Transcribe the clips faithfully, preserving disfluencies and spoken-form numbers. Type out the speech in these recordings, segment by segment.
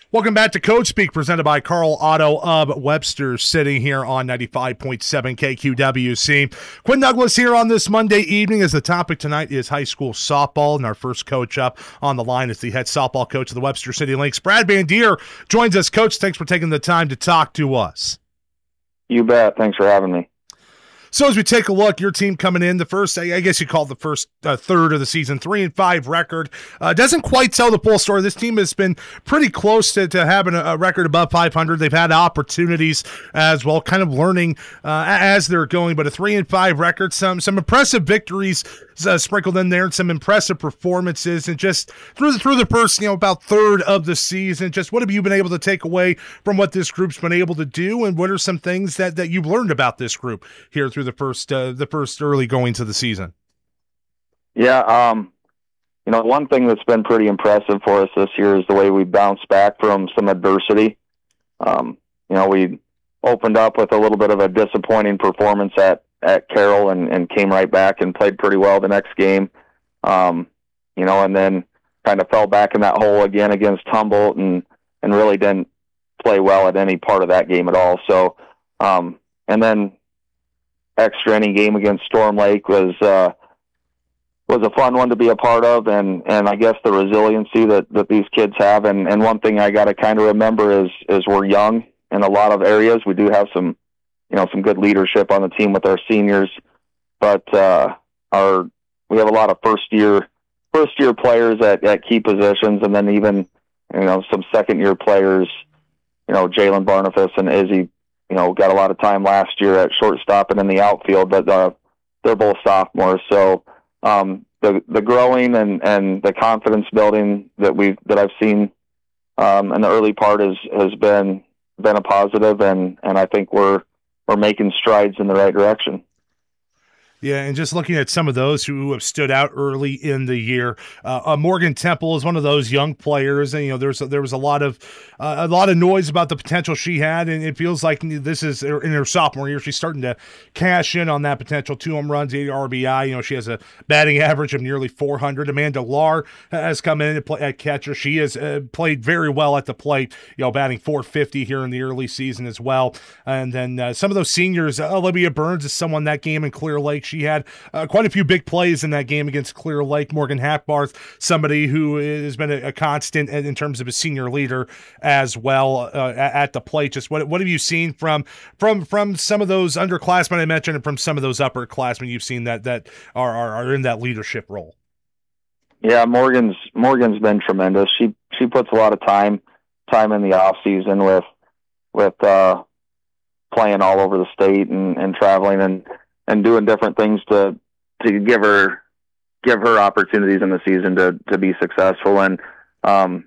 Welcome back to Coach Speak, presented by Carl Auto of Webster City here on ninety-five point seven K Q W C. Quinn Douglas here on this Monday evening, as the topic tonight is high school softball, and our first coach up on the line is the head softball coach of the Webster City Lynx. Brad Bandier joins us. Coach, thanks for taking the time to talk to us. You bet. Thanks for having me. So as we take a look, your team coming in, the first, I guess you call it the first uh, third of the season, three and five record, uh, doesn't quite tell the full story. This team has been pretty close to, to having a, a record above five hundred. They've had opportunities as well, kind of learning uh, as they're going, but a three and five record, some some impressive victories uh, sprinkled in there, and some impressive performances, and just through the, through the first, you know, about third of the season, just what have you been able to take away from what this group's been able to do, and what are some things that, that you've learned about this group here through the first uh, the first early goings of the season? Yeah, um, you know, one thing that's been pretty impressive for us this year is the way we bounced back from some adversity. Um, you know, we opened up with a little bit of a disappointing performance at, at Carroll and, and came right back and played pretty well the next game. Um, you know, and then kind of fell back in that hole again against Humboldt and, and really didn't play well at any part of that game at all. So, um, and then extra inning game against Storm Lake was uh, was a fun one to be a part of, and, and I guess the resiliency that, that these kids have. And, and one thing I got to kind of remember is is we're young in a lot of areas. We do have some, you know, some good leadership on the team with our seniors, but uh, our we have a lot of first year first year players at, at key positions, and then even, you know, some second year players. You know, Jalen Barnafus and Izzy, you know, got a lot of time last year at shortstop and in the outfield, but uh, they're both sophomores. So um, the the growing and, and the confidence building that we that I've seen um, in the early part is has been been a positive, and, and I think we're we're making strides in the right direction. Yeah, and just looking at some of those who have stood out early in the year, uh, uh, Morgan Temple is one of those young players, and you know there's there was a lot of uh, a lot of noise about the potential she had, and it feels like this is in her sophomore year she's starting to cash in on that potential. Two home runs, eight R B I. You know, she has a batting average of nearly four hundred. Amanda Lahr has come in to play at catcher. She has uh, played very well at the plate. You know, batting four fifty here in the early season as well. And then uh, some of those seniors, uh, Olivia Burns is someone that game in Clear Lake. She had uh, quite a few big plays in that game against Clear Lake. Morgan Hackbarth, somebody who has been a, a constant in terms of a senior leader as well uh, at the plate. Just what what have you seen from from from some of those underclassmen I mentioned, and from some of those upperclassmen you've seen that that are, are are in that leadership role? Yeah, Morgan's Morgan's been tremendous. She she puts a lot of time time in the off season with with uh, playing all over the state and, and traveling and. and doing different things to to give her give her opportunities in the season to to be successful. And um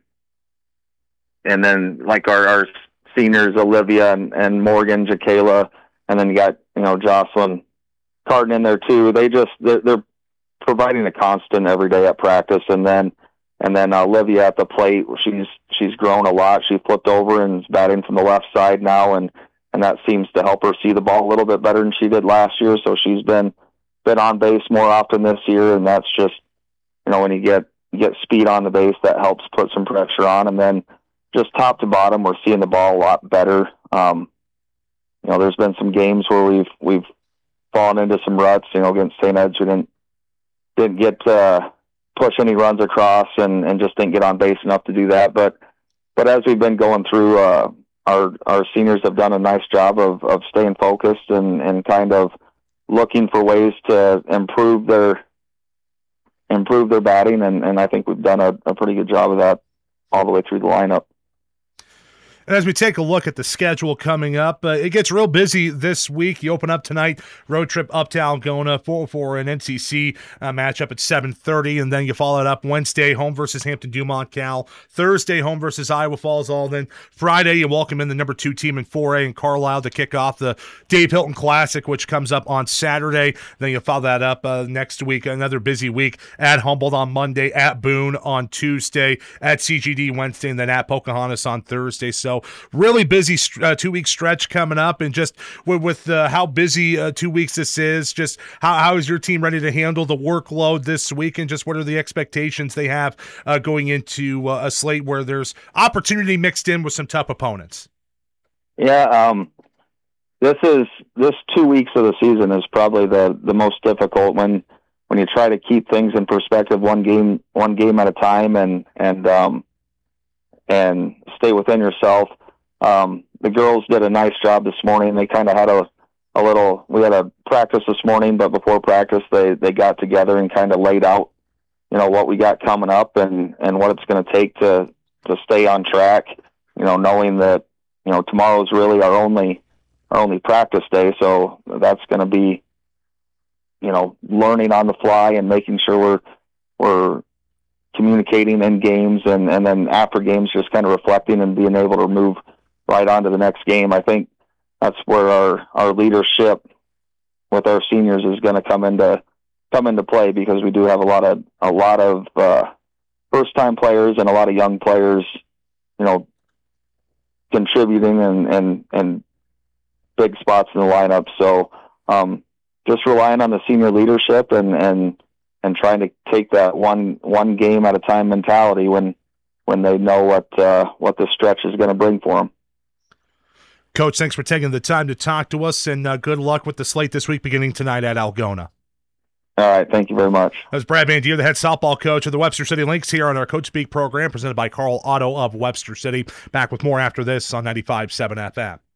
and then like our, our seniors, Olivia and, and Morgan, Jakayla, and then you got, you know, Jocelyn Carden in there too. They just they're, they're providing a constant every day at practice. And then and then uh, Olivia at the plate, she's she's grown a lot. She flipped over and is batting from the left side now, and And that seems to help her see the ball a little bit better than she did last year. So she's been been on base more often this year, and that's just, you know, when you get you get speed on the base, that helps put some pressure on. And then just top to bottom, we're seeing the ball a lot better. Um, you know, there's been some games where we've we've fallen into some ruts. You know, against Saint Ed's, we didn't didn't get uh, push any runs across, and, and just didn't get on base enough to do that. But but as we've been going through. Uh, Our our seniors have done a nice job of, of staying focused and, and kind of looking for ways to improve their improve their batting, and, and I think we've done a, a pretty good job of that all the way through the lineup. And as we take a look at the schedule coming up, uh, it gets real busy this week. You open up tonight, road trip up to Algona for, for an N C C uh, matchup at seven thirty, and then you follow it up Wednesday, home versus Hampton-Dumont Cal. Thursday, home versus Iowa Falls Alden. Friday, you welcome in the number two team in four A in Carlisle to kick off the Dave Hilton Classic, which comes up on Saturday. Then you follow that up uh, next week, another busy week at Humboldt on Monday, at Boone on Tuesday, at C G D Wednesday, and then at Pocahontas on Thursday. So So really busy uh, two-week stretch coming up, and just with, with uh, how busy uh, two weeks this is, just how, how is your team ready to handle the workload this week, and just what are the expectations they have uh, going into uh, a slate where there's opportunity mixed in with some tough opponents? Yeah, um, this is this two weeks of the season is probably the, the most difficult when when you try to keep things in perspective, one game one game at a time, and and um, and stay within yourself. Um, the girls did a nice job this morning. They kind of had a, a little. We had a practice this morning, but before practice, they they got together and kind of laid out, you know, what we got coming up and and what it's going to take to to stay on track. You know, knowing that, you know, tomorrow's really our only our only practice day, so that's going to be, you know, learning on the fly and making sure we're we're communicating in games, and, and then after games just kind of reflecting and being able to move right on to the next game. I think that's where our, our leadership with our seniors is going to come into come into play, because we do have a lot of a lot of uh, first time players and a lot of young players, you know, contributing and and, and big spots in the lineup. So um, just relying on the senior leadership and, and and trying to take that one one game at a time mentality when when they know what uh, what the stretch is going to bring for them. Coach, thanks for taking the time to talk to us, and uh, good luck with the slate this week beginning tonight at Algona. All right, thank you very much. That's Brad Bandier, the head softball coach of the Webster City Lynx, here on our Coach Speak program presented by Carl Auto of Webster City. Back with more after this on ninety-five point seven F M.